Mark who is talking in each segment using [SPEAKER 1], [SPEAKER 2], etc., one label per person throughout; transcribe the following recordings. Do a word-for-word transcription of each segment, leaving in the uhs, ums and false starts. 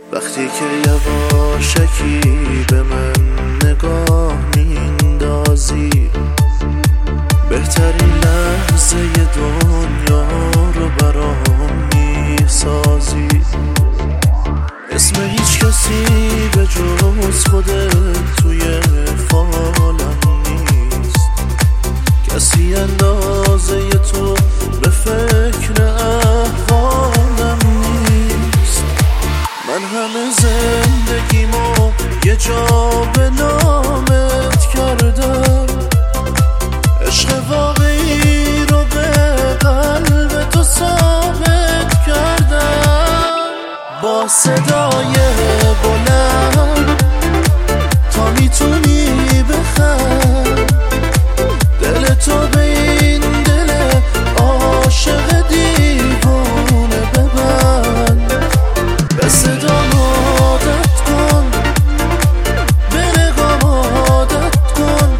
[SPEAKER 1] وقتی که یواشکی به من نگاه میندازی، بهترین لحظه دنیا رو برام میسازی. اسم هیچ کسی به جز خودت توی فالم نیست، کسی اندازه تو به فکر احوالم نیست. من همه زندگیمو یه جا به نامت کردم، عشق واقعی رو به قلب تو ثابت کردم. با صدای بلند تا میتونی بخند، دل تو به این دل عاشق دیوونه ببند. به صدام عادت کن، به نگام عادت کن،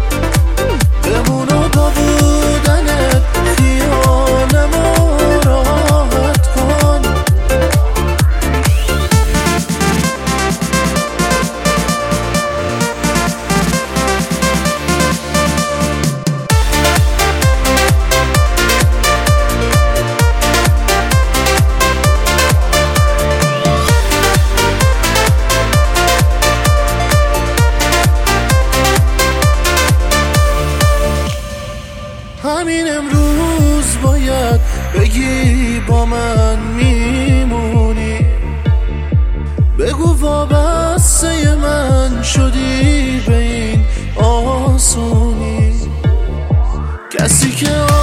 [SPEAKER 1] بمونو با بودنت خیالمو راحت کن. همین امروز باید بگی با من میمونی، بگو وابسته من شدی به این آسونی. کسی که